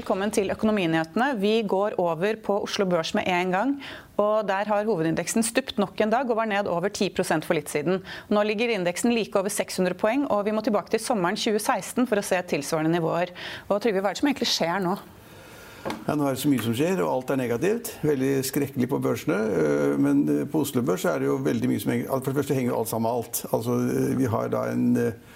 velkommen til Økonominyhetene. Vi går over på Oslo Børs med en gang, og der har hovedindeksen stupt nok en dag og var ned over 10% for litt siden. Nå ligger indeksen like over 600 poeng, og vi må tilbake til sommeren 2016 for å se tilsvarende nivåer. Og Trygve, hva er det som egentlig skjer nå? Ja, nå er det så mye som skjer, og alt negativt. Veldig skrekkelig på børsene. Men på Oslo Børs er det jo veldig mye som henger. For det første henger alt sammen med alt. Altså, vi har da en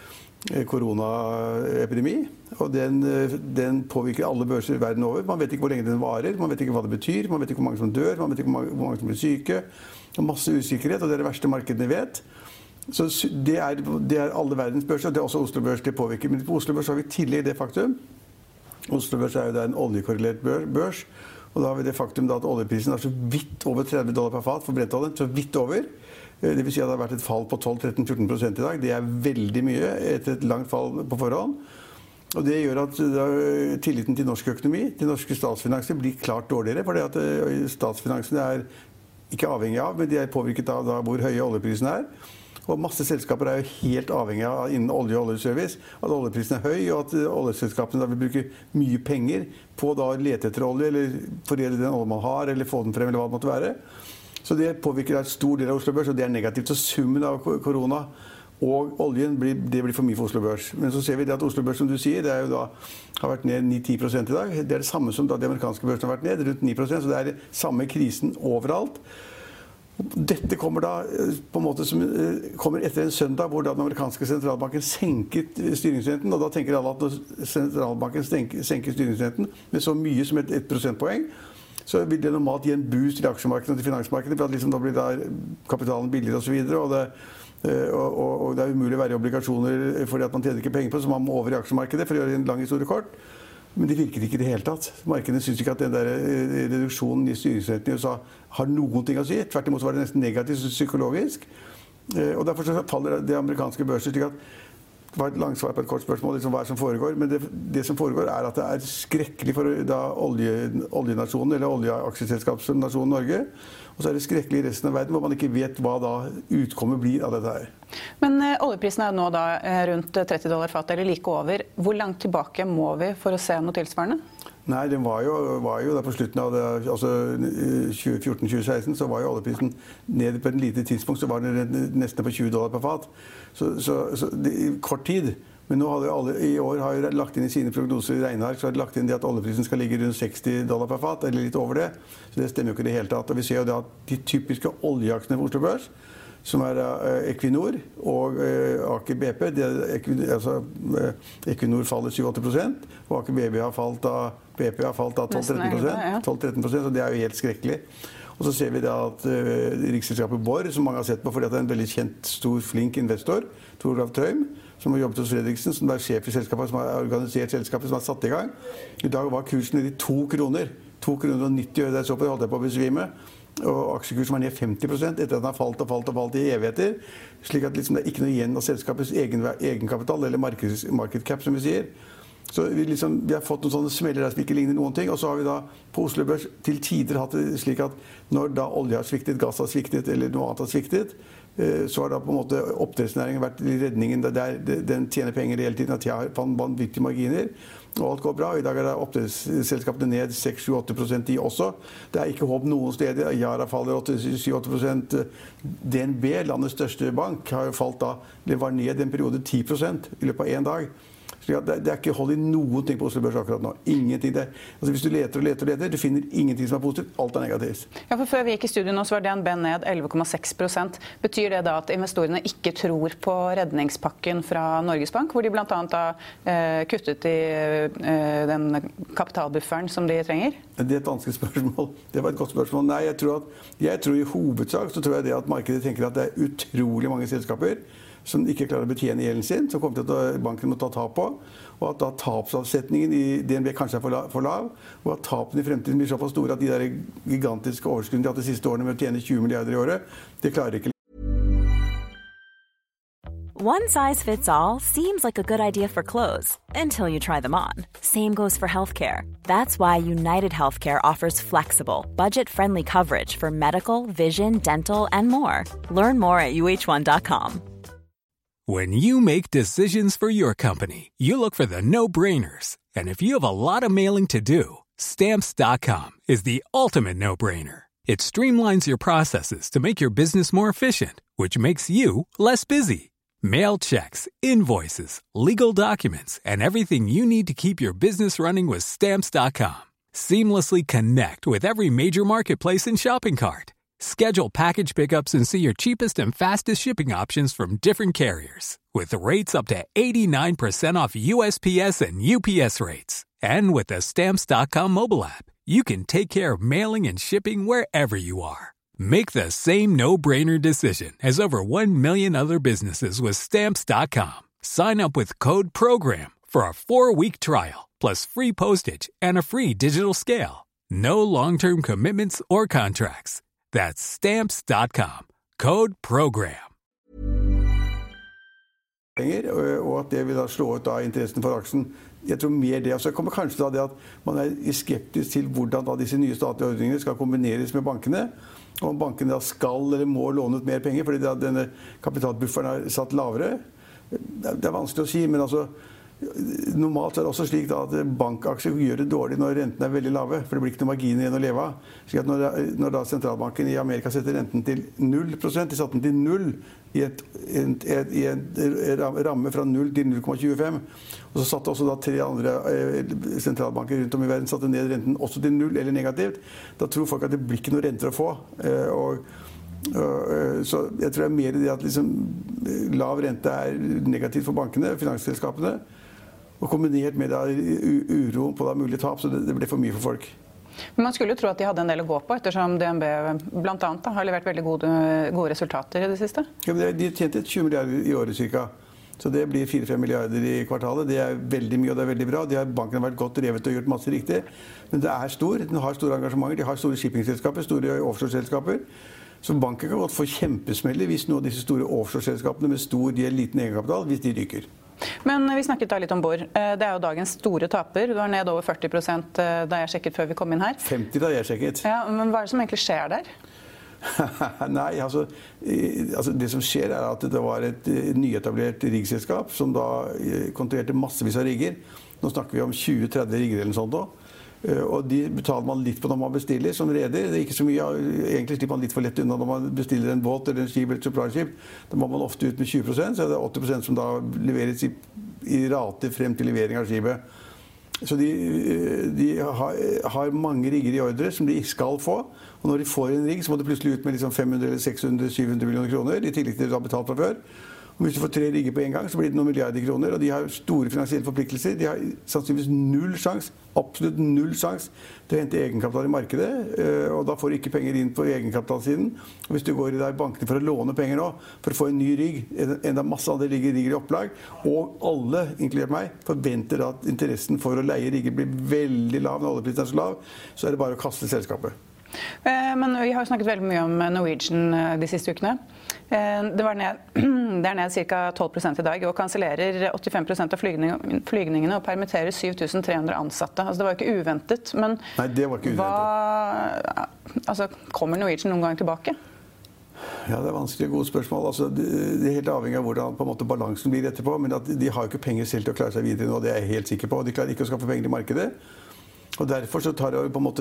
koronaepidemi, og den påvirker alle børser verden over. Man vet ikke hvor lenge den varer, man vet ikke hva det betyr, man vet ikke hvor mange som dør, man vet ikke hvor mange som blir syke. Det er masse usikkerhet, og det er det verste markedene vet. Så det er alle verdens børser, og det er også Oslo Børs det påvirker. Men på Oslo Børs har vi tillegg det faktum. Oslo Børs er jo en oljekorrelert børs, og da har vi det faktum at oljeprisen er så vidt over $30 per fat for brentoljen, så vidt over. Det vil si at det har vært et fall på 12-13-14% i dag. Det er veldig mye etter et langt fall på forhånd. Og det gjør at tilliten til norsk økonomi, til norske statsfinanser, blir klart dårligere, fordi at statsfinansene er ikke avhengig av, men de er påvirket av hvor høye oljeprisene er. Og masse selskaper er jo helt avhengig av innen olje og oljeservice, at oljeprisen er høy, og at oljeselskapene da vil bruke mye penger på da å lete etter olje, eller foredle den olje man har, eller få den frem, eller hva det måtte være. Så det påvirker en stor del av Oslo Børs, og det er negativt. Så summen av korona og oljen det blir for mye for Oslo Børs. Men så ser vi det at Oslo Børs, som du sier, det er jo da, har vært ned 9-10% i dag. Det er det samme som da de amerikanske børsene har vært ned, rundt 9%, så det er det samme krisen overalt. Dette kommer da på en måte som kommer etter en søndag hvor da den amerikanske sentralbanken senket styringsrenten, og da tenker alle at når sentralbanken senker styringsrenten med så mye som et prosentpoeng, så vil det normalt gi en boost til aksjemarkedet og til finansmarkedet, for at liksom da blir da kapitalen billigere og så videre, og det er umulig å være i obligasjoner fordi at man tjener ikke penger på, så man må over i aksjemarkedet for å gjøre en lang historie kort. Men det virker ikke i det hele tatt. Markedene synes ikke at den der reduksjonen i styringsrenten i USA har noen ting å si. Tvert imot så var det nesten negativt psykologisk. Og derfor så faller det amerikanske børser slik at det var et langt svar på et kort spørsmål, liksom hva som foregår. Men det som foregår er at det er skrekkelig for da oljenasjonen, eller oljeaksjeselskapsnasjonen Norge. Og så er det skrekkelig i resten av verden, hvor man ikke vet hva da utkommet blir av dette her. Men oljeprisen er nå da rundt $30 fat, eller like over. Hvor langt tilbake må vi for å se noe tilsvarende? Nei, den var jo da på slutten av det, altså 2014-2016, så var jo oljeprisen ned på en lite tidspunkt, så var den nesten på $20 per fat. Så det, kort tid. Men nå hadde alle, i år har jo lagt inn i sine prognoser i regneark, så har de lagt inn det at oljeprisen skal ligge rundt $60 per fat, eller litt over det. Så det stemmer jo ikke i det hele tatt. Og vi ser jo det at de typiske oljeaksjene på Oslo Børs, som er Equinor og Aker BP, Equinor faller 7-8%, og Aker BP har falt av 12-13%, så det er jo helt skrekkelig. Og så ser vi da at riksselskapet Borr, som mange har sett på fordi at det er en veldig kjent, stor, flink investor, Tor Olav Trøim, som har jobbet hos Fredriksen, som er sjef i selskapet, som har organisert selskapet, som har satt i gang. I dag var kursen nede i 2 kroner. 2,90 kroner, det så på det, holdt jeg på å besvime. Og aksjekursen var ned 50% etter at den har falt i evigheter. Slik at liksom det er ikke noe igjen av selskapets egenkapital, eller markedcap, som vi sier. Så vi har fått noen sånne smeller der som ikke ligner noen ting. Og så har vi da på Oslo Børs til tider hatt det slik at når da olje har sviktet, gass har sviktet, eller noe annet har sviktet, så har da på en måte oppdrettsnæringen vært i redningen. Den tjener penger hele tiden, at jeg har vanvittige marginer, og alt går bra. I dag er det oppdrettsselskapene ned 6-8% i også. Det er ikke håp noen steder. Yara faller 7-8%. DNB, landets største bank, har jo falt da, det var ned i en periode 10% i løpet av en dag. Det er ikke hold i noen ting på Oslo Børs akkurat nå. Ingenting der. Altså hvis du leter og leter og leter, du finner ingenting som er positivt. Alt er negativt. Ja, for før vi gikk i studio nå, så var DNB ned 11,6%. Betyr det da at investorene ikke tror på redningspakken fra Norges Bank, hvor de blant annet har kuttet i den kapitalbufferen som de trenger? Det er et vanskelig spørsmål. Det var et godt spørsmål. Nei, jeg tror i hovedsak så tror jeg det at markedet tenker at det er utrolig mange selskaper som ikke klarer å betjene gjelden sin, som kommer til at banken må ta tap på, og at da tapsavsetningen i DNB kanskje er for lav, og at tapene i fremtiden blir såpass store at de der gigantiske overskuddene de har hatt de siste årene med å tjene 20 milliarder i året, det klarer ikke. One size fits all seems like a good idea for clothes until you try them on. Same goes for healthcare. That's why United Healthcare offers flexible, budget-friendly coverage for medical, vision, dental, and more. Learn more at uh1.com. When you make decisions for your company, you look for the no-brainers. And if you have a lot of mailing to do, Stamps.com is the ultimate no-brainer. It streamlines your processes to make your business more efficient, which makes you less busy. Mail checks, invoices, legal documents, and everything you need to keep your business running with Stamps.com. Seamlessly connect with every major marketplace and shopping cart. Schedule package pickups and see your cheapest and fastest shipping options from different carriers. With rates up to 89% off USPS and UPS rates. And with the Stamps.com mobile app, you can take care of mailing and shipping wherever you are. Make the same no-brainer decision as over 1 million other businesses with Stamps.com. Sign up with code PROGRAM for a 4-week trial, plus free postage and a free digital scale. No long-term commitments or contracts. That's Stamps.com. Code PROGRAM. Og at det vil da slå ut da interessen for aksjen. Jeg tror mer det. Så kommer kanskje da det at man skeptisk til hvordan da disse nye statlige ordningene skal kombineres med bankene. Og om bankene da skal eller må låne ut mer penger, fordi da denne kapitalbufferen satt lavere. Det vanskelig å si, men altså normalt det også slik da at bankaksjer gjør det dårlig når rentene veldig lave, for det blir ikke noe marginer igjen å leve av. Slik at når da sentralbanken I Amerika setter renten til 0%, de satte den til 0 I en ramme fra 0 til 0,25, og så satte også da 3 andre sentralbanker rundt om I verden satte ned renten også til 0 eller negativt. Da tror folk at det blir ikke noe renter å få, så jeg tror det mer det at liksom, lav rente negativt for bankene, finansselskapene, og kombinert med da, uro på da mulig tap, så det ble for mye for folk. Men man skulle jo tro at de hadde en del å gå på, ettersom DNB blant annet har levert veldig gode resultater I det siste. Ja, men de tjente 20 milliarder I året cirka. Så det blir 4-5 milliarder I kvartalet. Det veldig mye, og det veldig bra. Banken har vært godt drevet og gjort masse riktig. Men det stor. Den har store engasjementer. De har store shippingselskaper, store offshore-selskaper. Så banken kan godt få kjempesmeller hvis noen av disse store offshore-selskapene med stor liten egenkapital, hvis de ryker. Men vi snakket da litt om Borr. Det jo dagens store taper. Du ned over 40% da jeg sjekket før vi kom inn her. 50 da jeg sjekket. Ja, men hva det som egentlig skjer der? Nei, altså det som skjer at det var et nyetablert riggselskap som da kontrollerte massevis av rigger. Nå snakker vi om 20-30 rigger eller noe sånt da. Og de betaler man litt på når man bestiller som reder. Det ikke så mye, egentlig slipper man litt for lett unna når man bestiller en båt eller en skip eller et supply-skip. Da må man ofte ut med 20%, så det 80% som da leveres I rate frem til levering av skipet. Så de har mange rigger I ordre som de skal få, og når de får en rigg så må de plutselig ut med liksom 500 eller 600, 700 millioner kroner, I tillegg til det de har betalt fra før. Og hvis du får 3 rigger på en gang, så blir det noen milliarder kroner, og de har store finansielle forpliktelser. De har sannsynligvis null sjans, absolutt null sjans til å hente egenkapital I markedet, og da får du ikke penger inn på egenkapitalsiden. Og hvis du går I der bankene for å låne penger nå, for å få en ny rigg, enda masse andre rigger I opplag, og alle, inkludert meg, forventer at interessen for å leie rigger blir veldig lav når oljeprisen så lav, så det bare å kaste selskapet. Men vi har snakket veldig mye om Norwegian de siste ukene. Det ned cirka 12% I dag, og kansellerer 85% av flygningene og permitterer 7.300 ansatte. Altså, det var jo ikke uventet, men nei, det var ikke uventet. Altså, kommer Norwegian noen gang tilbake? Ja, det vanskelig gode spørsmål. Altså, det helt avhengig av hvordan på en måte balansen blir etterpå, men at de har jo ikke penger selv til å klare seg videre nå, det jeg helt sikker på. De klarer ikke å skaffe penger I markedet. Og derfor så tar jeg på en måte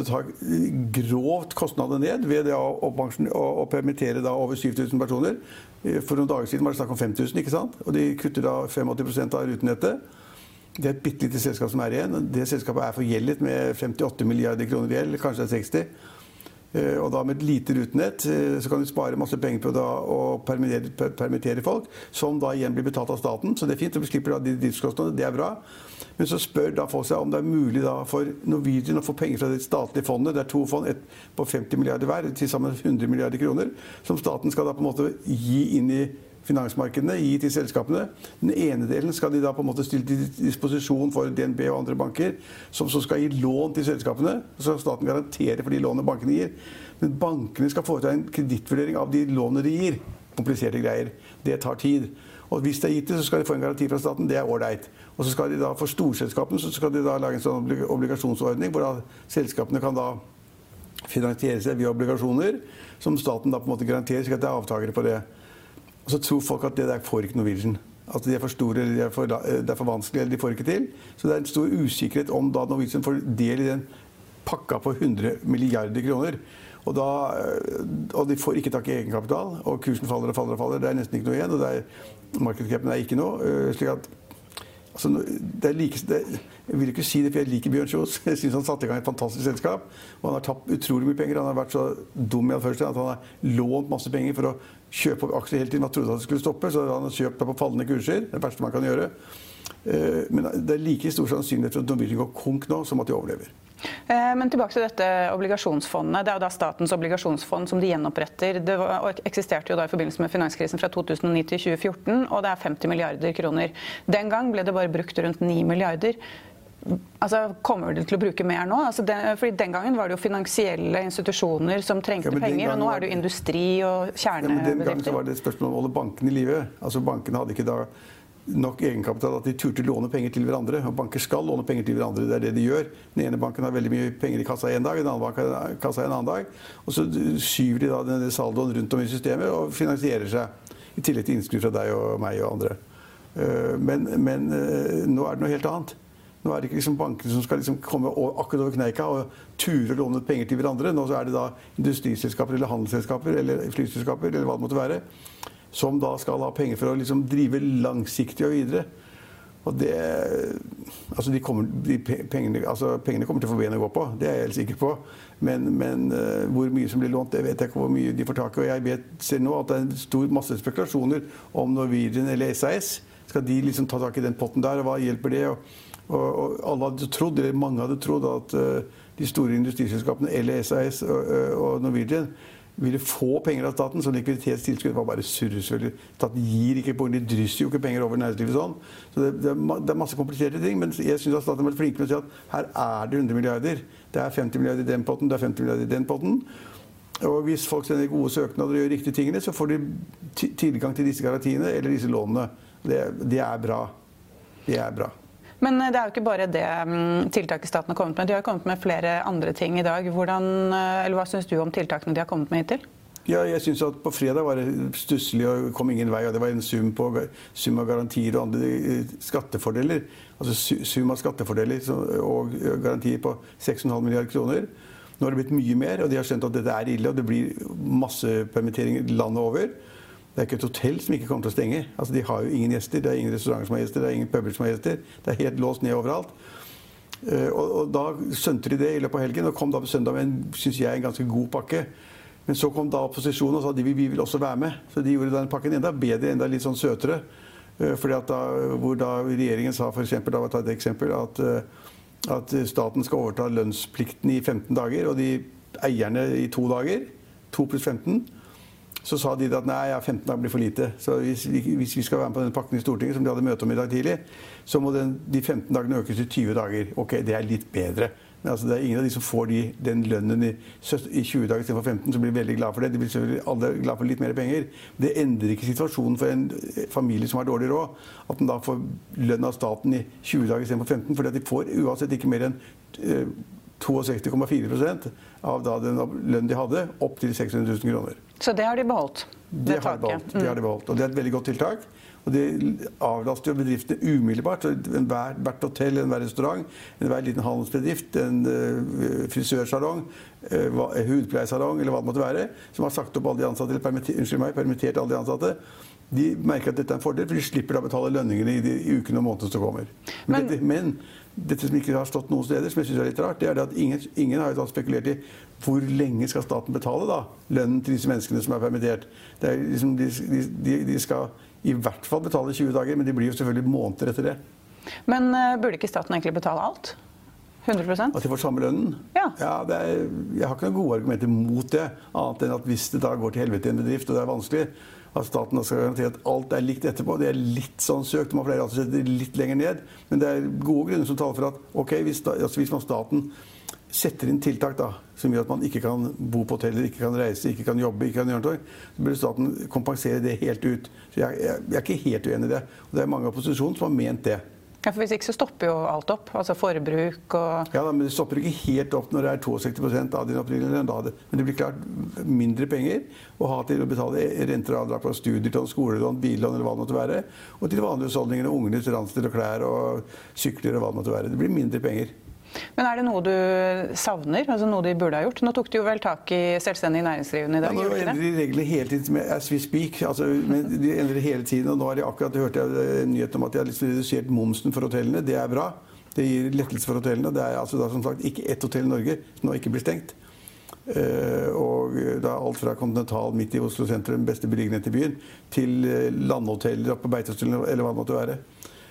grovt kostnader ned ved det å permittere da over 7.000 personer. For noen dager siden var det snakk om 5.000, ikke sant? Og de kutter da 85% av rutenettet. Det et bittelite selskap som igjen. Det selskapet forgjeldet med 58 milliarder kroner I gjeld, kanskje 60. Og da med et lite rutenett så kan du spare masse penger på da å permittere folk, som da igjen blir betalt av staten. Så det fint, du slipper da de driftskostnadene, det bra. Men så spør da folk seg om det mulig da for Norwegian å få penger fra det statlige fondet. Det 2 fond, et på 50 milliarder hver, til sammen 100 milliarder kroner, som staten skal da på en måte gi inn I finansmarkedene, gi til selskapene. Den ene delen skal de da på en måte stille til disposisjon for DNB og andre banker, som så skal gi lån til selskapene, så skal staten garantere for de lånene bankene gir. Men bankene skal foreta en kredittvurdering av de lånene de gir. Kompliserte greier. Det tar tid. Og hvis det gitt det, så skal de få en garanti fra staten. Det ordentlig. Og så skal de da, for storselskapene, så skal de da lage en sånn obligasjonsordning, hvor da selskapene kan da finansiere seg via obligasjoner, som staten da på en måte garanterer, slik at det avtagere på det. Og så tror folk at det der får ikke Norwegian. At de for store, eller det er for vanskelig, eller de får ikke til. Så det en stor usikkerhet om da Norwegian får del i den pakka på 100 milliarder kroner. Og de får ikke tak i egenkapital, og kursen faller og faller og faller. Det nesten ikke noe igjen, og markedscapen ikke noe. Slik at altså, jeg vil ikke si det, for jeg liker Bjørn Kjos. Jeg synes han satte i gang et fantastisk selskap. Og han har tapt utrolig mye penger. Han har vært så dum i det første at han har lånt masse penger for å kjøpe opp aksjer hele tiden. Man trodde at det skulle stoppe, så han har kjøpt på fallende kurser. Det verste man kan gjøre. Men det like stor sannsynlighet for at Norwegian går konk nå, som at de overlever. Men tilbake til dette obligasjonsfondet. Det jo da statens obligasjonsfond som de gjenoppretter. Det eksisterte jo da i forbindelse med finanskrisen fra 2009 til 2014, og det 50 milliarder kroner. Den gang ble det bare brukt rundt 9 milliarder. Altså, kommer de til å bruke mer nå? Altså, fordi den gangen var det jo finansielle institusjoner som trengte penger, og nå det jo industri og kjernebedrifter. Den gangen så var det et spørsmål om å holde bankene i live. Altså, bankene hadde ikke da nok egenkapital at de turte låne penger til hverandre. Og banker skal låne penger til hverandre, det det de gjør. Den ene banken har veldig mye penger i kassa en dag, den andre banken har kassa en annen dag. Og så skyver de da denne saldoen rundt om i systemet og finansierer seg. I tillegg til innskudd fra deg og meg og andre. Men nå det noe helt annet. Nå det ikke liksom bankene som skal liksom komme akkurat over kneika og ture og låne penger til hverandre. Nå så det da industriselskaper eller handelsselskaper eller flyselskaper eller hva det måtte være, som da skal ha penger for å liksom drive langsiktig og videre. Og det altså pengene kommer til å få ben å gå på, det jeg helt sikker på. Men hvor mye som blir lånt, det vet jeg ikke hvor mye de får tak i. Og jeg ser nå at det en stor masse spekulasjoner om Norwegian eller SAS. Skal de liksom ta tak i den potten der, og hva hjelper det? Og alle hadde trodd, eller mange hadde trodd at de store industriselskapene eller SAS og Norwegian ville få penger av staten, så likviditetstilskudd var bare surr. Staten gir ikke penger, de drysser jo ikke penger over næringslivet sånn. Så det masse kompliserte ting, men jeg synes at staten har vært flink med å si at her det 100 milliarder. Det 50 milliarder i den potten, det 50 milliarder i den potten. Og hvis folk sender gode søknader og gjør riktige tingene, så får de tilgang til disse garantiene eller disse lånene. Det bra. Det bra. Men det jo ikke bare det tiltaket staten har kommet med. De har kommet med flere andre ting i dag. Hva synes du om tiltakene de har kommet med hittil? Ja, jeg synes at på fredag var det stusslig og kom ingen vei. Og det var en sum av garantier og andre skattefordeler. Altså sum av skattefordeler og garantier på 6,5 milliarder kroner. Nå har det blitt mye mer, og de har skjønt at dette ille, og det blir masse permitteringer landet over. Det ikke et hotell som ikke kommer til å stenge. Altså, de har jo ingen gjester, det ingen restauranter som har gjester, det ingen puber som har gjester. Det helt låst ned overalt. Og da skjønte de det i løpet av helgen, og kom da på søndag med synes jeg, en ganske god pakke. Men så kom da opposisjonen og sa at vi vil også være med. Så de gjorde den pakken enda bedre, enda litt sånn søtere. Fordi at hvor da regjeringen sa, for eksempel, da var det et eksempel, at staten skal overta lønnsplikten i 15 dager, og de eierne i 2 dager, 2 pluss 15, så sa de at nei, 15 dager blir for lite. Så hvis vi skal være med på denne pakken i Stortinget, som de hadde møte om i dag tidlig, så må de 15 dagene økes til 20 dager. Ok, det litt bedre. Men altså, det ingen av de som får den lønnen i 20 dager istedenfor 15, som blir veldig glad for det. De blir selvfølgelig alle glad for litt mer penger. Det endrer ikke situasjonen for en familie som har dårlig råd, at den da får lønn av staten i 20 dager istedenfor 15, fordi de får uansett ikke mer enn 62,4% av da den lønnen de hadde, opp til 600 000 kroner. Så det har de beholdt? Det har de beholdt, og det et veldig godt tiltak. Og det avlaster jo bedriftene umiddelbart. Hvert hotell, enhver restaurant, enhver liten handelsbedrift, en frisørsalong, hudpleiesalong, eller hva det måtte være, som har sagt opp alle de ansatte, eller permittert alle de ansatte, de merker at dette en fordel, for de slipper da betale lønningene i de ukene og månedene som kommer. Men dette som ikke har stått noen steder, som jeg synes litt rart, det det at ingen har jo da spekulert i hvor lenge skal staten betale da lønnen til disse menneskene som permittert. Det liksom, de skal i hvert fall betale 20 dager, men de blir jo selvfølgelig måneder etter det. Men burde ikke staten egentlig betale alt? 100%? At de får samme lønnen? Ja. Jeg har ikke noen gode argumenter mot det, annet enn at hvis det da går til helvete i en bedrift, og det vanskelig, at staten skal garantere at alt likt etterpå. Det litt sånn søkt, man pleier alltid å sette det litt lenger ned. Men det gode grunner som taler for at ok, hvis man staten setter inn tiltak da, som gjør at man ikke kan bo på hoteller, ikke kan reise, ikke kan jobbe, ikke kan gjøre noe, så bør staten kompensere det helt ut. Så jeg ikke helt uenig i det. Og det mange av opposisjonen som har ment det. Ja, for hvis ikke så stopper jo alt opp, altså forbruk og... Ja, men det stopper ikke helt opp når det 62% av din opprinnelige lønn. Men det blir klart mindre penger å ha til å betale renter og avdrag på studielån, skolelån, billån eller hva det måtte være. Og til vanlige husholdninger, ungenes ransler og klær og sykler og hva det måtte være. Det blir mindre penger. Men det noe du savner? Altså noe de burde ha gjort? Nå tok du jo vel tak I selvstendig næringsdrivende I dag, gjorde de det? Nå endrer de reglene hele tiden as we speak. Altså, men de endrer hele tiden, og nå har de akkurat hørt nyheten om at de har redusert momsen for hotellene. Det bra. Det gir lettelse for hotellene. Det altså da, som sagt, ikke ett hotell I Norge som nå ikke blir stengt. Og da alt fra Continental midt I Oslo sentrum, den beste beliggenhet I byen, til landhoteller på Beitostølen eller hva det måtte være.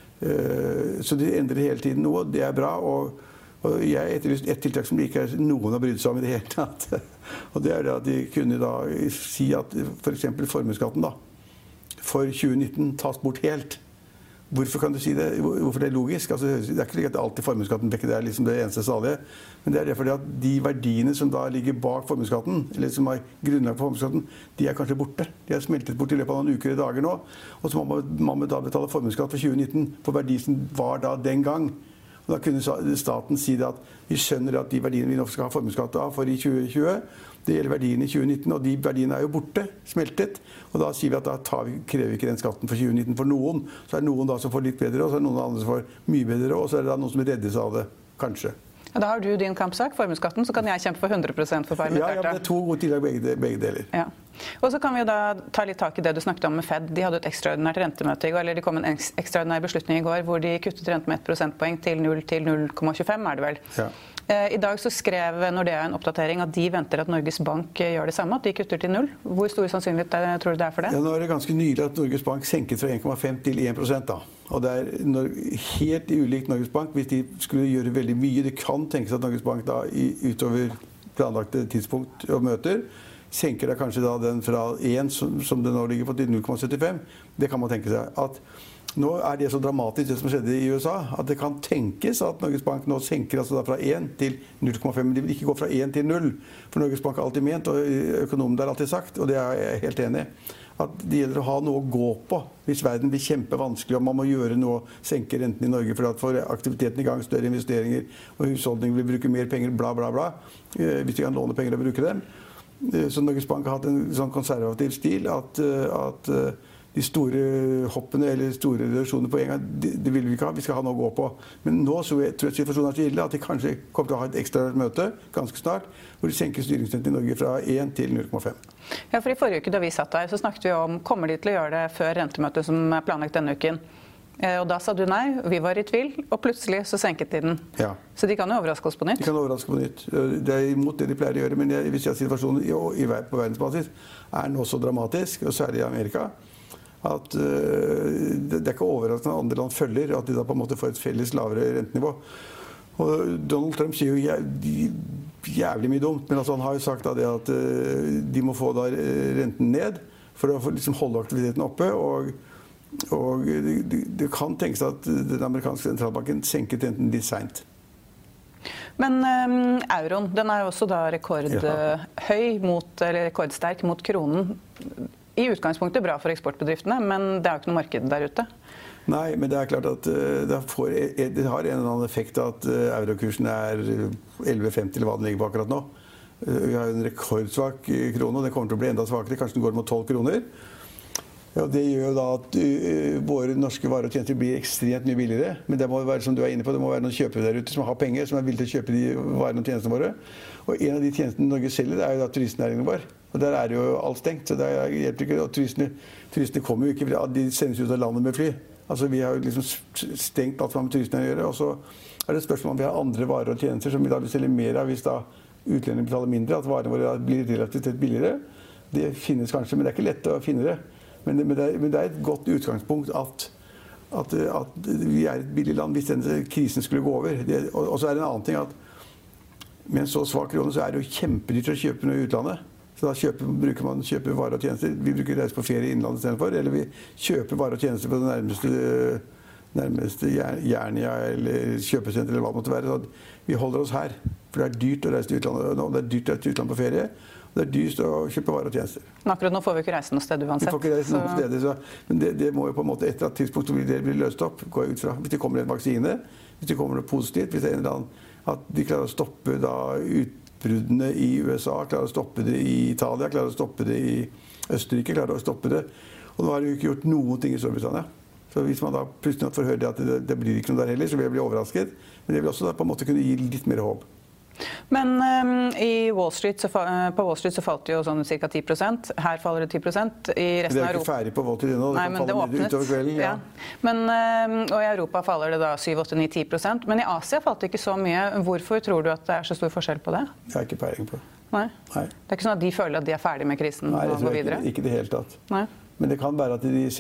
Så de endrer hele tiden noe. Det bra, og jeg etterlyst et tiltak som ikke noen har brydd seg om I det hele tatt. Og det det at de kunne da si at for eksempel formuesskatten da, for 2019 tas bort helt. Hvorfor kan du si det? Hvorfor det logisk? Altså, det ikke slik at alltid formuesskatten bekker, det liksom det eneste salige. Men det det fordi at de verdiene som da ligger bak formuesskatten, eller som grunnlag for formuesskatten, de kanskje borte. De smeltet bort I løpet av noen uker I dager nå. Og så må man da betale formuesskatt for 2019 på verdi som var da den gang. Og da kunne staten si det at vi skjønner at de verdiene vi nå skal ha formuesskatt av for I 2020, det gjelder verdiene I 2019, og de verdiene jo borte, smeltet. Og da sier vi at da krever vi ikke den skatten for 2019 for noen. Så det noen da som får litt bedre, og så det noen andre som får mye bedre, og så det da noen som reddes av det, kanskje. Ja, da har du din kampsak, formuesskatten, så kan jeg kjempe for 100% for permitterte. Ja, det to gode tillegg begge deler. Ja. Og så kan vi jo da ta litt tak I det du snakket om med Fed. De hadde et ekstraordinært rentemøte I går, eller det kom en ekstraordinær beslutning I går, hvor de kuttet renten med 1 prosentpoeng til 0 til 0,25 det vel. Ja. I dag så skrev Nordea en oppdatering at de venter at Norges Bank gjør det samme, at de kutter til 0. Hvor stor sannsynlighet tror du det for det? Ja, nå det ganske nylig at Norges Bank senket fra 1,5 til 1% da. Og det helt ulikt Norges Bank hvis de skulle gjøre veldig mye. Det kan tenkes at Norges Bank da utover planlagte tidspunkt og møter senker det kanskje da den fra 1 som det nå ligger på til 0,75. Det kan man tenke seg. At nå det så dramatisk det som skjedde I USA, at det kan tenkes at Norges Bank nå senker altså da fra 1 til 0,5, men de vil ikke gå fra 1 til 0. For Norges Bank har alltid ment, og økonomen der har alltid sagt, og det jeg helt enig I, at det gjelder å ha noe å gå på hvis verden blir kjempevanskelig, og man må gjøre noe, senke renten I Norge, for at for aktiviteten I gang, større investeringer, og husholdninger vil bruke mer penger, bla bla bla, hvis de kan låne penger og bruke dem. Så Norges Bank har hatt en sånn konservativ stil at de store hoppene eller store reduksjoner på en gang, det vil vi ikke ha, vi skal ha noe å gå på. Men nå tror jeg situasjonen så ille at de kanskje kommer til å ha et ekstra møte ganske snart, hvor de senker styringsrenten I Norge fra 1 til 0,5. Ja, for I forrige uke da vi satt her, så snakket vi om, kommer de til å gjøre det før rentemøtet som planlagt denne uken? Og da sa du nei, vi var I tvil, og plutselig så senket de den. Ja. Så de kan jo overraske oss på nytt. De kan overraske på nytt. Det imot det de pleier å gjøre, men hvis jeg situasjonen på verdensbasis nå så dramatisk, og særlig I Amerika, at det ikke overraskende at andre land følger, at de da på en måte får et felles lavere rentenivå. Og Donald Trump sier jo jævlig mye dumt, men altså han har jo sagt da det at de må få da renten ned for å liksom holde aktiviteten oppe, og det kan tenkes at den amerikanske sentralbanken senket renten litt sent. Men euroen, den jo også da rekordhøy eller rekordsterk mot kronen. I utgangspunktet bra for eksportbedriftene, men det jo ikke noe marked der ute. Nei, men det klart at det har en eller annen effekt at eurokursen 11,50 eller hva den ligger på akkurat nå. Vi har en rekordsvak krone, og det kommer til å bli enda svakere, kanskje den går mot 12 kroner. Ja, det gjør jo da at våre norske varer og tjenester blir ekstremt mye billigere. Men det må være, som du inne på, det må være noen kjøpere der ute som har penger, som villige til å kjøpe de varene og tjenestene våre. Og en av de tjenestene Norge selger, det jo da turistnæringen vår. Og der det jo alt stengt, så det hjelper ikke. Og turistene kommer jo ikke, de sendes ut av landet med fly. Altså vi har jo liksom stengt alt hva med turistene å gjøre, og så det et spørsmål om vi har andre varer og tjenester som vi da vil selge mer av hvis da utlendingene betaler mindre, at varene våre blir relativt billigere. Det finnes kanskje, men det ikke lett å finne det. Men det et godt utgangspunkt at vi et billig land hvis denne krisen skulle gå over. Og så det en annen ting at med en så svak krone så det jo kjempedyrt å kjøpe noe I utlandet. Så da bruker man kjøpe varer og tjenester. Vi bruker reise på ferie I innlandet I stedet for, eller vi kjøper varer og tjenester på det nærmeste Jernia eller kjøpesenter eller hva det måtte være. Så vi holder oss her, for det dyrt å reise til utlandet, og det dyrt å reise til utlandet på ferie. Det dyrt å kjøpe varer og tjenester. Men akkurat nå får vi ikke reise noe sted uansett. Vi får ikke reise noe sted, men det må jo på en måte etter et tidspunkt det blir løst opp, gå ut fra. Hvis det kommer en vaksine, hvis det kommer noe positivt, hvis det er en eller annen, at de klarer å stoppe da utbruddene i USA, klarer å stoppe det i Italia, klarer å stoppe det i Østerrike, klarer å stoppe det. Og nå har de jo ikke gjort noen ting i Storbritannia. Så hvis man da plutselig får høre at det blir ikke noe der heller, så vil jeg bli overrasket. Men det vil også da på en måte kunne gi litt mer håp. Men på Wall Street så falt det jo sånn ca. 10%. Her faller det 10%. I resten av Europa... Det er ikke ferdig på Wall Street nå. Nei, men det åpnet. Utover kvelden, ja. Men, og i Europa faller det da 7-8-9-10%. Men i Asia falt det ikke så mye. Hvorfor tror du at det er så stor forskjell på det? Jeg har ikke peiling på det. Nei? Det er ikke sånn at de føler at de er ferdig med krisen og går videre? Nei, ikke det helt tatt. Nei? Men det kan være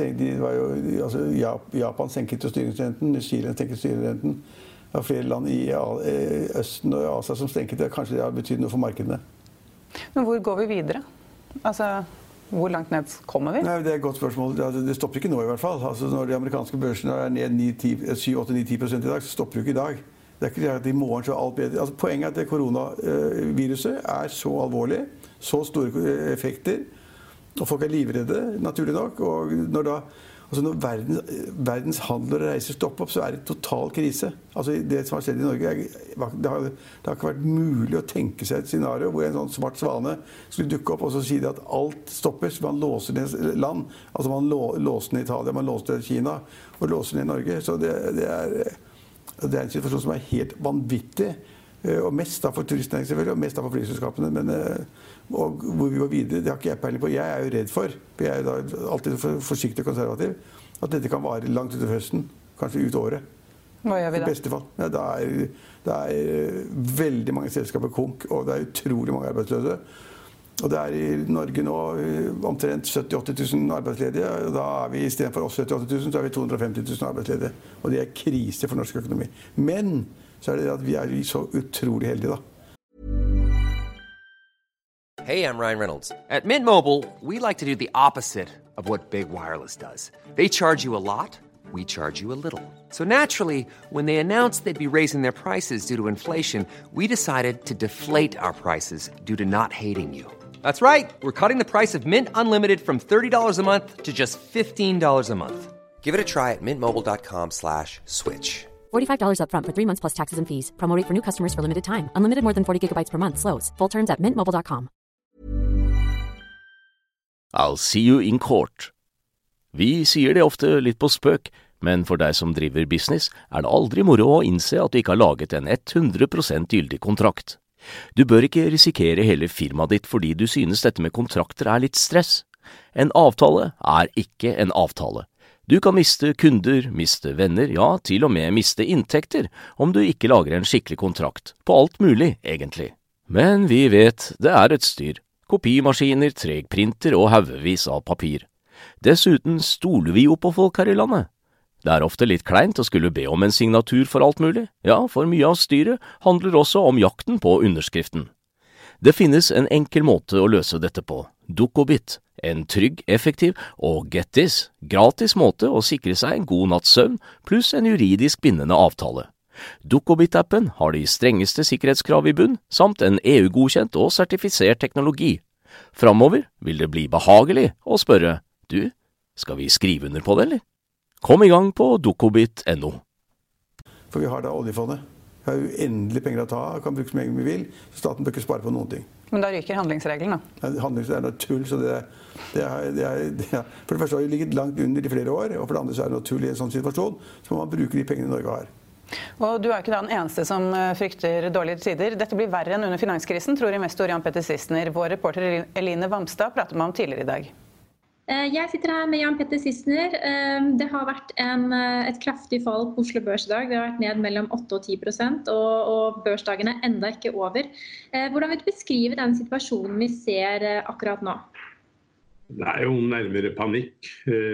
at Japan senket styringsrenten, New Zealand senket styringsrenten. Det er flere land i Østen og Asia som senket det. Kanskje det har betydd noe for markedene. Men hvor går vi videre? Altså, hvor langt ned kommer vi? Nei, det er et godt spørsmål. Det stopper ikke nå i hvert fall. Altså, når de amerikanske børsene er ned 7-8-9-10% i dag, så stopper det jo ikke i dag. Det er ikke at i morgen så er alt bedre. Altså, poenget er at koronaviruset er så alvorlig, så store effekter, og folk er livredde, naturlig nok. Og når verdens handel og reiser stopper opp, så er det total krise. Altså, det som har skjedd i Norge, det har ikke vært mulig å tenke seg et scenario hvor en sånn svart svane skulle dukke opp og så si det at alt stopper, så man låser ned land. Altså man låser ned Italia, man låser ned Kina og låser ned Norge. Så det er en situasjon som er helt vanvittig. Og mest da for turistnæringen selvfølgelig, og mest da for flyselskapene. Men og hvor vi går videre, det har ikke jeg peiling på. Jeg er jo redd for jeg er jo da alltid forsiktig og konservativ, at dette kan vare langt utover høsten, kanskje ut året. Hva gjør vi da? I beste fall. Ja, det er veldig mange selskaper konk, og det er utrolig mange arbeidsløse. Og det er i Norge nå omtrent 70-80 000 arbeidsledige. Og da er vi i stedet for oss 70-80 000, så er vi 250 000 arbeidsledige. Og det er krise for norsk økonomi. Men så er det at vi er så utrolig heldige, da. Hey, I'm Ryan Reynolds. At Mint Mobile, we like to do the opposite of what Big Wireless does. They charge you a lot, we charge you a little. So naturally, when they announced they'd be raising their prices due to inflation, we decided to deflate our prices due to not hating you. That's right. We're cutting the price of Mint Unlimited from $30 a month to just $15 a month. Give it a try at mintmobile.com/switch. $45 up front for 3 months plus taxes and fees. Promo rate for new customers for limited time. Unlimited more than 40 gigabytes per month. Slows full terms at mintmobile.com. I'll see you in court. Vi sier det ofte litt på spøk, men for deg som driver business, er det aldri moro å innse at du ikke har laget en 100% gyldig kontrakt. Du bør ikke risikere hele firmaet ditt fordi du synes dette med kontrakter er litt stress. En avtale er ikke en avtale. Du kan miste kunder, miste venner, ja, til og med miste inntekter om du ikke lager en skikkelig kontrakt, på alt mulig, egentlig. Men vi vet det er et styr. Kopimaskiner, tregprinter og haugevis av papir. Dessuten stoler vi jo på folk her i landet. Det er ofte litt kleint å skulle be om en signatur for alt mulig. Ja, for mye av styret handler også om jakten på underskriften. Det finnes en enkel måte å løse dette på. Dukkobit. En trygg, effektiv og get this, gratis måte å sikre seg en god natts søvn pluss en juridisk bindende avtale. Dukkobit-appen har de strengeste sikkerhetskrav i bunn, samt en EU-godkjent og sertifisert teknologi. Framover vil det bli behagelig å spørre, du, skal vi skrive under på det, eller? Kom i gang på dukkobit.no. For vi har da oljefondet. Vi har uendelig penger å ta, kan bruke så mye vi vil, så staten bør ikke spare på noen ting. Men da ryker handlingsregelen, da? Ja, handlingsregelen er noe tull, så det for det første har vi ligget langt under i flere år, og for det andre så er det noe tull i en sånn situasjon, så må man bruke de pengene Norge har. Og du er ikke da den eneste som frykter dårlige tider. Dette blir verre enn under finanskrisen, tror investor Jan Petter Sissener. Vår reporter Eline Vamstad pratet med ham tidligere i dag. Jeg sitter her med Jan Petter Sissener. Det har vært et kraftig fall på Oslo Børs i dag. Det har vært ned mellom 8-10%, og børsdagen er enda ikke over. Hvordan vil du beskrive den situasjonen vi ser akkurat nå? Det er jo nærmere panikk.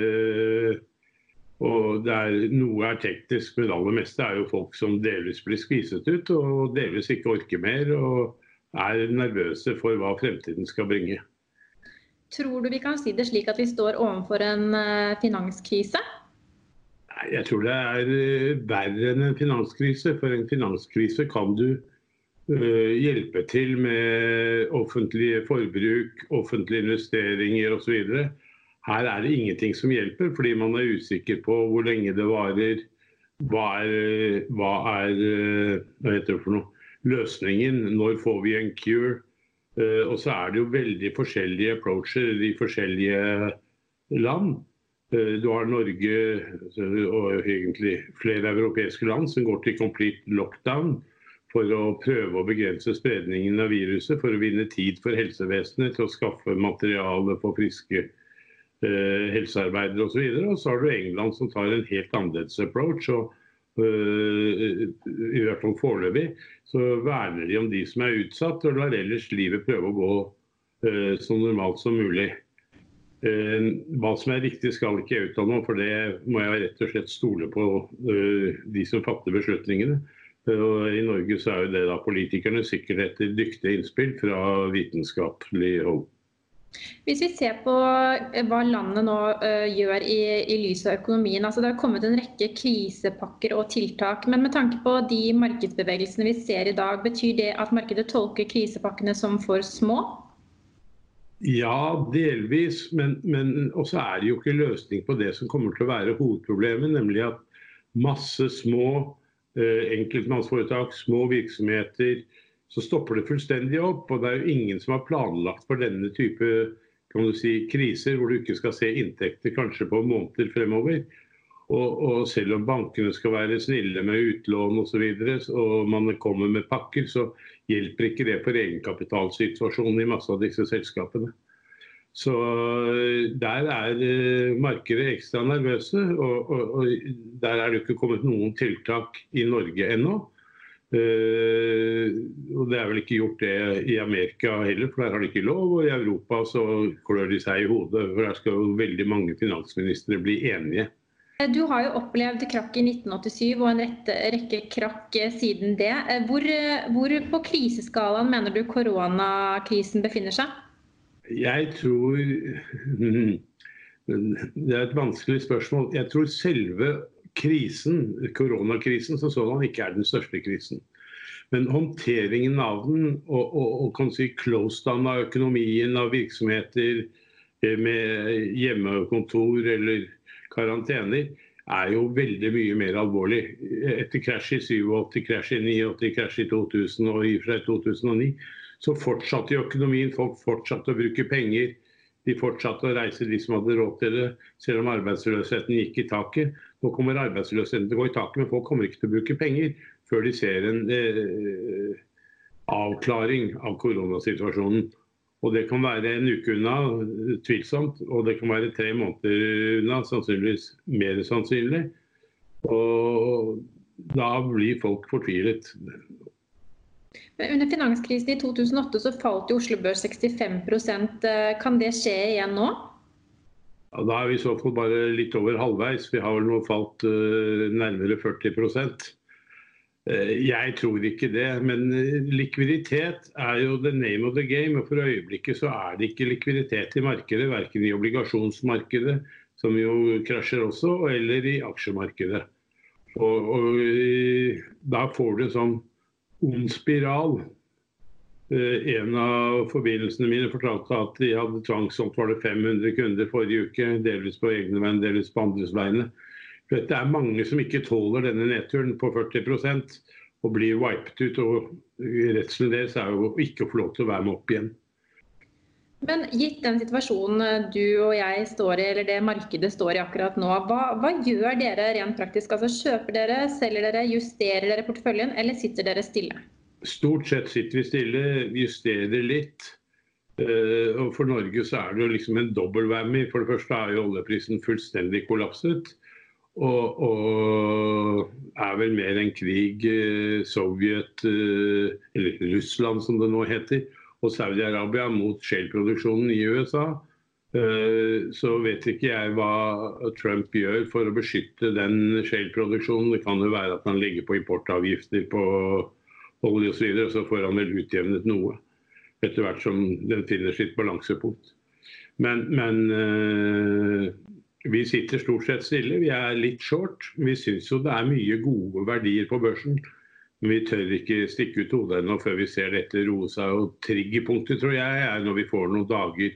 Og noe er teknisk, men det aller meste er jo folk som delvis blir skviset ut, og delvis ikke orker mer, og er nervøse for hva fremtiden skal bringe. Tror du vi kan si det slik at vi står overfor en finanskrise? Nei, jeg tror det er verre enn en finanskrise, for en finanskrise kan du hjelpe til med offentlige forbruk, offentlige investeringer og så videre. Her det ingenting som hjelper, fordi man usikker på hvor lenge det varer, hva heter det for noe, løsningen, når får vi en cure, og så det jo veldig forskjellige approacher i forskjellige land. Du har Norge og egentlig flere europeiske land som går til complete lockdown for å prøve å begrense spredningen av viruset, for å vinne tid for helsevesenet til å skaffe materiale for friske helsearbeidere og så videre. Og så har du England som tar en helt annerledes approach, og i hvert fall foreløpig, så verner de om de som utsatt, og lar ellers livet prøve å gå så normalt som mulig. Hva som riktig skal ikke jeg uttale meg, for det må jeg rett og slett stole på de som fatter beslutningene. Og i Norge så jo det da politikerne sikkert etter dyktige innspill fra vitenskapelig hold. Hvis vi ser på hva landet nå gjør i lys av økonomien, altså det har kommet en rekke krisepakker og tiltak, men med tanke på de markedsbevegelsene vi ser i dag, betyr det at markedet tolker krisepakkene som for små? Ja, delvis, men også det jo ikke løsning på det som kommer til å være hovedproblemet, nemlig at masse små enkeltmannsforetak, små virksomheter, så stopper det fullstendig opp, og det jo ingen som har planlagt for denne type, kan du si, kriser, hvor du ikke skal se inntekter kanskje på måneder fremover. Og selv om bankene skal være snille med utlån og så videre, og man kommer med pakker, så hjelper ikke det for egenkapitalsituasjonen i masse av disse selskapene. Så der markedet ekstra nervøse, og der det ikke kommet noen tiltak i Norge ennå. Og det vel ikke gjort det i Amerika heller, for der har de ikke lov, og i Europa så klør de seg i hodet, for der skal jo veldig mange finansministre bli enige. Du har jo opplevd krakk i 1987 og en rekke krakk siden det. Hvor på kriseskalaen mener du koronakrisen befinner seg? Jeg tror, det et vanskelig spørsmål, jeg tror selve krisen, koronakrisen som sådan ikke den største krisen. Men håndteringen av den og kan si close down av økonomien, av virksomheter med hjemmekontor eller karantener jo veldig mye mer alvorlig. Etter krasj i 87, krasj i 89, krasj i 2000 og i 2009, så fortsatte økonomien, folk fortsatte å bruke penger, de fortsatte å reise de som hadde råd til det, selv om arbeidsløsheten gikk i taket. Nå kommer arbeidsløsheten til å gå i taket, men folk kommer ikke til å bruke penger før de ser en avklaring av koronasituasjonen. Og det kan være en uke unna, tvilsomt, og det kan være 3 måneder unna, sannsynligvis mer sannsynlig. Og da blir folk fortvilet. Men under finanskrisen i 2008 så falt jo Oslo Børs 65%. Kan det skje igjen nå? Ja, da vi I så fall bare litt over halvveis. Vi har vel nå falt nærmere 40%. Jeg tror ikke det, men likviditet jo the name of the game, og for øyeblikket så det ikke likviditet I markedet, hverken I obligasjonsmarkedet, som jo krasjer også, eller I aksjemarkedet. Og da får du en sånn ond spiral. En av forbindelsene mine fortalte at de hadde tvangssolgt var det 500 kunder forrige uke, delvis på egne vegne, delvis på andres vegne. Det mange som ikke tåler denne nedturen på 40% og blir wipet ut, og redselen deres jo ikke å få lov til å være med opp igjen. Men gitt den situasjonen du og jeg står I, eller det markedet står I akkurat nå, hva gjør dere rent praktisk? Altså kjøper dere, selger dere, justerer dere porteføljen, eller sitter dere stille? Stort sett sitter vi stille, justerer litt. Og for Norge så det jo liksom en dobbeltwhammy. For det første jo oljeprisen fullstendig kollapset. Og vel mer en krig, Sovjet, eller Russland som det nå heter, og Saudi-Arabia mot shale-produksjonen I USA. Så vet ikke jeg hva Trump gjør for å beskytte den shale-produksjonen. Det kan jo være at han legger på importavgifter på olje og så videre, og så får han vel utjevnet noe, etter hvert som den finner sitt balansepunkt. Men vi sitter stort sett stille, vi litt short. Vi synes jo det mye gode verdier på børsen. Men vi tør ikke stikke ut hodet ennå før vi ser dette roe seg. Og triggerpunktet tror jeg er når vi får noen dager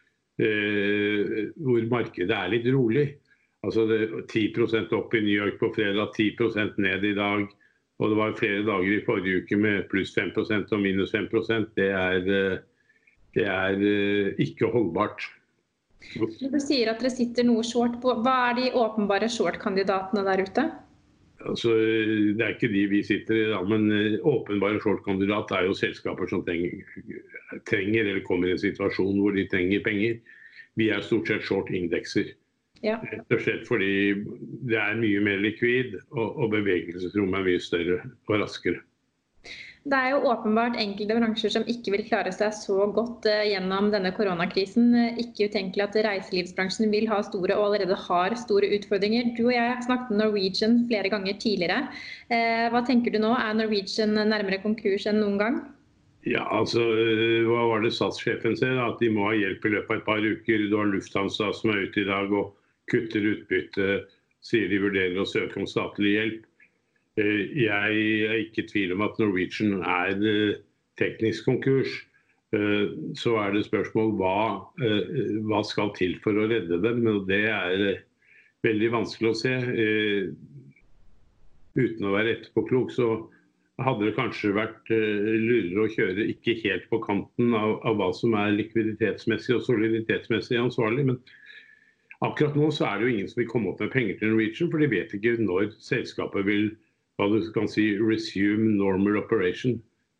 hvor markedet er litt rolig. Altså 10% opp i New York på fredag, 10% ned i dag. Og det var flere dager i forrige uke med pluss 5% og minus 5%. Det er ikke holdbart. Du sier at dere sitter noe short på. Hva er de åpenbare short-kandidatene der ute? Altså, det er ikke de vi sitter i, men åpenbare short-kandidat er jo selskaper som trenger eller kommer i en situasjon hvor de trenger penger. Vi er stort sett short-indekser. Ja. Rett og slett fordi det er mye mer likvid og bevegelsesrom er mye større og raskere. Det er jo åpenbart enkelte bransjer som ikke vil klare seg så godt gjennom denne koronakrisen. Ikke utenkelig at reiselivsbransjen vil ha store og allerede har store utfordringer. Du og jeg har snakket med Norwegian flere ganger tidligere. Hva tenker du nå? Er Norwegian nærmere konkurs enn noen gang? Ja, altså, hva var det SAS-sjefen sier? At de må ha hjelp i løpet av et par uker. Du har Lufthansa som er ute i dag og kutter utbytte, sier de vurderer å søke om statlig hjelp. Jeg er ikke i tvil om at Norwegian er teknisk konkurs. Så er det spørsmål hva skal til for å redde dem, og det er veldig vanskelig å se. Uten å være etterpåklok så hadde det kanskje vært lurere å kjøre ikke helt på kanten av hva som er likviditetsmessig og soliditetsmessig ansvarlig, men akkurat nå så er det jo ingen som vil komme opp med penger til Norwegian, for de vet ikke når selskapet vil hva du kan si, resume normal operation,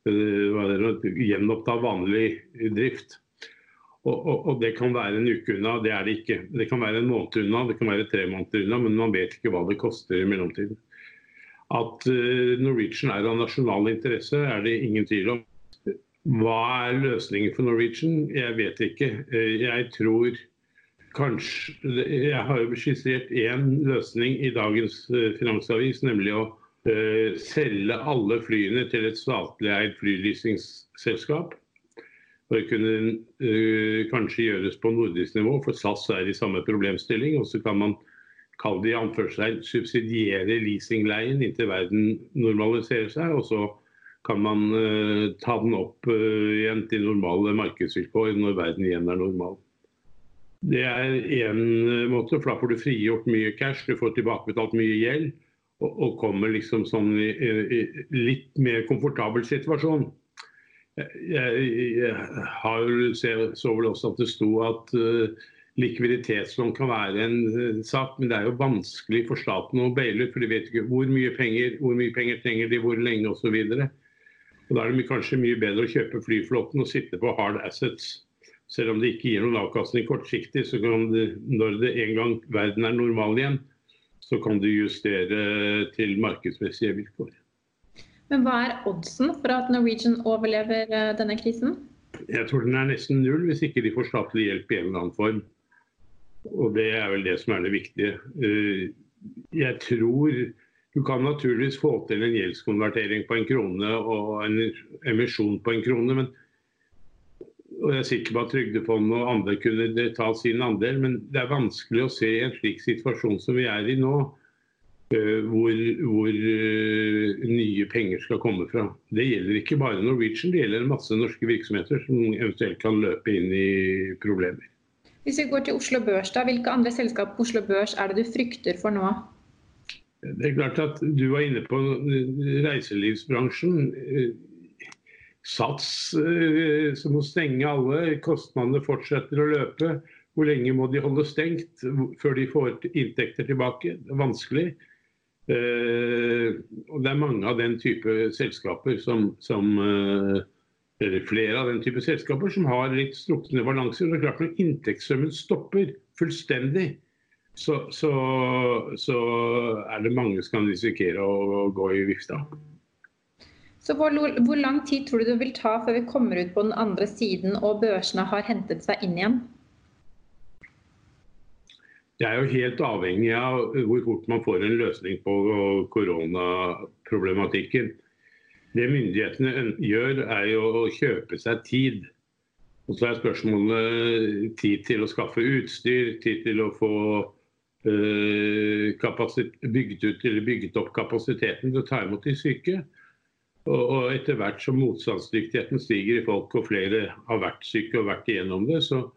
gjenoppta vanlig drift. Og det kan være en uke unna, det er det ikke. Det kan være en måned unna, det kan være 3 måneder unna, men man vet ikke hva det koster i mellomtiden. At Norwegian er av nasjonal interesse, er det ingen tvil om. Hva er løsningen for Norwegian? Jeg vet ikke. Jeg tror kanskje, jeg har jo skissert en løsning i dagens finansavis, nemlig å selge alle flyene til et statlig eid flyleasingsselskap. Det kunne kanskje gjøres på nordisk nivå, for SAS er i samme problemstilling, og så kan man kalle det i anførselstegn subsidiere leasingleien inntil verden normaliserer seg, og så kan man ta den opp igjen til normale markedsvilkår når verden igjen er normal. Det er en måte, for da får du frigjort mye cash, du får tilbakebetalt mye gjeld, og kommer liksom sånn i litt mer komfortabel situasjon. Jeg så vel også at det sto at likviditetslån kan være en sak, men det er jo vanskelig for staten å baile ut, for de vet ikke hvor mye penger trenger de, hvor lenge og så videre. Og da er det kanskje mye bedre å kjøpe flyflåten og sitte på hard assets. Selv om det ikke gir noen avkastning kortsiktig, så kan det, når det en gang verden er normal igjen, så kan du justere til markedsmessige vilkår. Men hva er oddsen for at Norwegian overlever denne krisen? Jeg tror den er nesten null hvis ikke de får statlig hjelp i en eller annen form. Og det er vel det som er det viktige. Jeg tror du kan naturligvis få til en gjeldskonvertering på 1 krone og en emisjon på 1 krone, men og jeg er sikker på at Trygdefondet og andre kunne ta sin andel, men det er vanskelig å se en slik situasjon som vi er i nå, hvor nye penger skal komme fra. Det gjelder ikke bare Norwegian, det gjelder masse norske virksomheter som eventuelt kan løpe inn i problemer. Hvis vi går til Oslo Børs da, hvilke andre selskap på Oslo Børs er det du frykter for nå? Det er klart at du var inne på reiselivsbransjen. Sats som må stenge alle, kostnadene fortsetter å løpe. Hvor lenge må de holde stengt før de får inntekter tilbake? Det er vanskelig. Og det er mange av den type selskaper eller flere av den type selskaper som har litt strukne balanser. Og det er klart når inntektsstrømmen stopper fullstendig, så er det mange som kan risikere å gå i vifta. Så hvor lang tid tror du det vil ta før vi kommer ut på den andre siden og børsene har hentet seg inn igjen? Det er jo helt avhengig av hvor fort man får en løsning på koronaproblematikken. Det myndighetene gjør er jo å kjøpe seg tid. Og så er spørsmålet tid til å skaffe utstyr, tid til å få bygget opp kapasiteten til å ta imot de syke. Og etter hvert som motstandsdyktigheten stiger I folk, og flere har vært syke og vært igjennom det, så...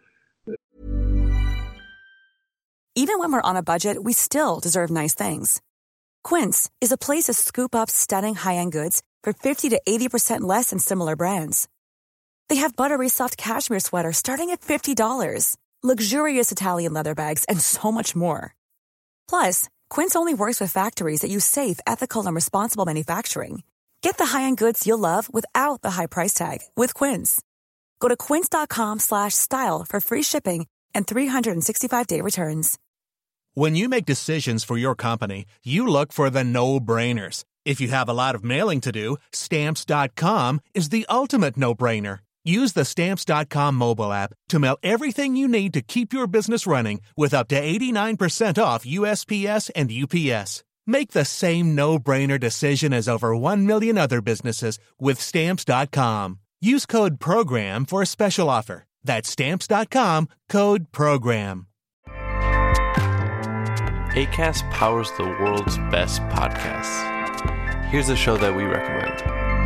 Even when we're on a budget, we still deserve nice things. Quince is a place to scoop up stunning high-end goods for 50 to 80% less than similar brands. They have buttery soft cashmere sweaters starting at $50, luxurious Italian leather bags, and so much more. Plus, Quince only works with factories that use safe, ethical, and responsible manufacturing. Get the high-end goods you'll love without the high price tag with Quince. Go to quince.com/style for free shipping and 365-day returns. When you make decisions for your company, you look for the no-brainers. If you have a lot of mailing to do, Stamps.com is the ultimate no-brainer. Use the Stamps.com mobile app to mail everything you need to keep your business running with up to 89% off USPS and UPS. Make the same no-brainer decision as over 1 million other businesses with Stamps.com. Use code PROGRAM for a special offer. That's Stamps.com, code PROGRAM. Acast powers the world's best podcasts. Here's a show that we recommend.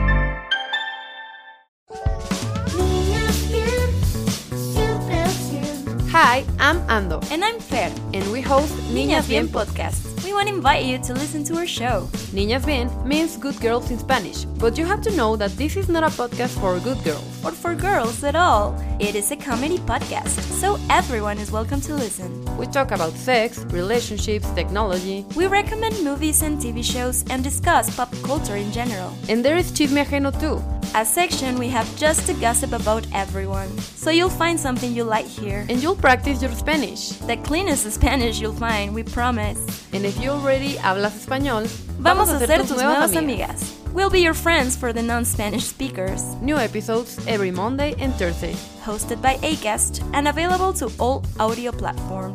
Hi, I'm Ando. And I'm Fer. And we host Niñas Bien Podcast. We want to invite you to listen to our show. Niñas Bien means good girls in Spanish, but you have to know that this is not a podcast for good girls. Or for girls at all. It is a comedy podcast, so everyone is welcome to listen. We talk about sex, relationships, technology. We recommend movies and TV shows and discuss pop culture in general. And there is Chisme Ajeno too. A section we have just to gossip about everyone. So you'll find something you like here. And you'll practice your Spanish. The cleanest Spanish you'll find, we promise. And if you already hablas español, vamos a ser tus nuevas amigas. We'll be your friends for the non-Spanish speakers. New episodes every Monday and Thursday. Hosted by Acast and available to all audio platforms.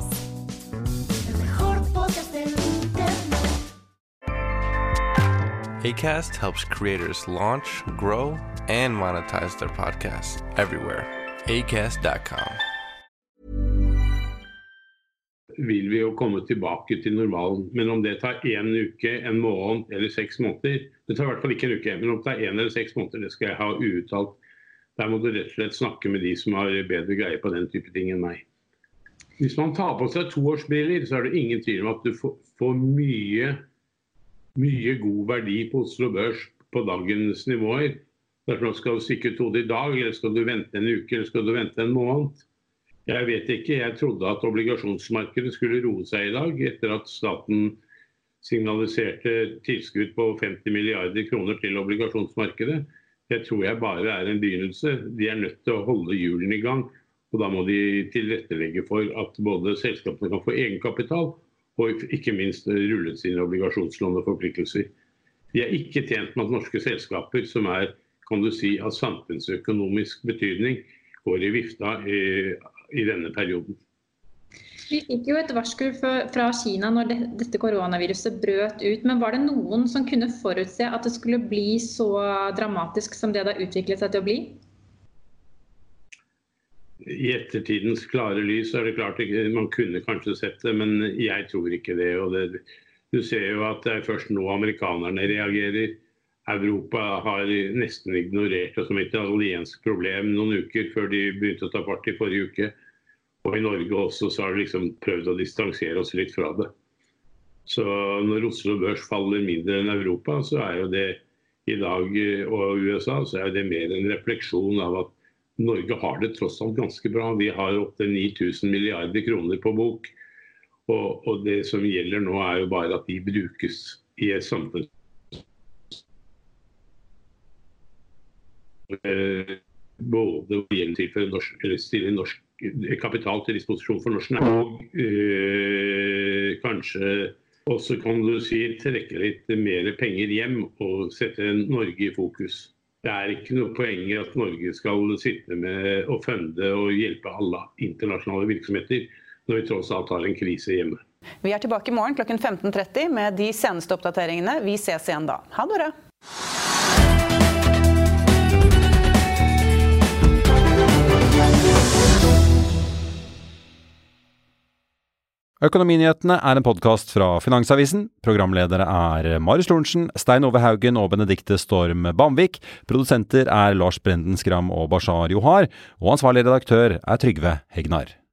Acast helps creators launch, grow, and monetize their podcasts everywhere. Acast.com. Vil vi jo komme tilbake til normalen, men om det tar 1 uke, 1 måned eller 6 måneder, det tar I hvert fall ikke 1 uke, men om det tar 1 eller 6 måneder, det skal jeg ha uuttalt. Der må du rett og slett snakke med de som har bedre greie på den type ting enn meg. Hvis man tar på seg 2-årsbriller, så det ingen tvil om at du får mye god verdi på Oslo Børs på dagens nivåer. Derfor skal du stikke ut hodet I dag, eller skal du vente 1 uke, eller skal du vente 1 måned? Jeg vet ikke, jeg trodde at obligasjonsmarkedet skulle roe seg I dag, etter at staten signaliserte tilskudd på 50 milliarder kroner til obligasjonsmarkedet. Det tror jeg bare en begynnelse. De nødt til å holde hjulene I gang, og da må de tilrettelegge for at både selskapene kan få egenkapital, og ikke minst rullet sine obligasjonslån og forpliktelser. De ikke tjent med at norske selskaper, som kan du si, av samfunnsøkonomisk betydning, går I vifta I denne perioden. Vi fikk jo et varsel fra Kina når dette koronaviruset brøt ut, men var det noen som kunne forutse at det skulle bli så dramatisk som det har utviklet seg til å bli? I ettertidens klare lys det klart man kunne kanskje sett det, men jeg tror ikke det. Og du ser jo at det først nå amerikanerne reagerer. Europa har nesten ignorert det som et italiensk problem noen uker før de begynte å ta part I forrige uke. Og I Norge også så har de liksom prøvd å distansere oss litt fra det. Så når Oslo Børs faller mindre enn Europa, så jo det I dag og USA, så det mer en refleksjon av at Norge har det tross alt ganske bra. Vi har opp til 9 000 milliarder kroner på bok. Og det som gjelder nå jo bare at de brukes I et samfunn. Både å stille norsk kapital til disposisjon for norsk og kanskje også kan du si trekke litt mer penger hjem og sette Norge I fokus. Det ikke noe poeng I at Norge skal sitte med å funde og hjelpe alle internasjonale virksomheter når vi tross alt har en krise hjemme. Vi tilbake I morgen klokken 15:30 med de seneste oppdateringene. Vi ses igjen da. Ha det bra! Økonominyhetene en podcast fra Finansavisen. Programledere Marius Lorentzen, Stein Ove Haugen og Benedikte Storm Bamvik. Produsenter Lars Brenden Skram og Bashar Johar. Og ansvarlig redaktør Trygve Hegnar.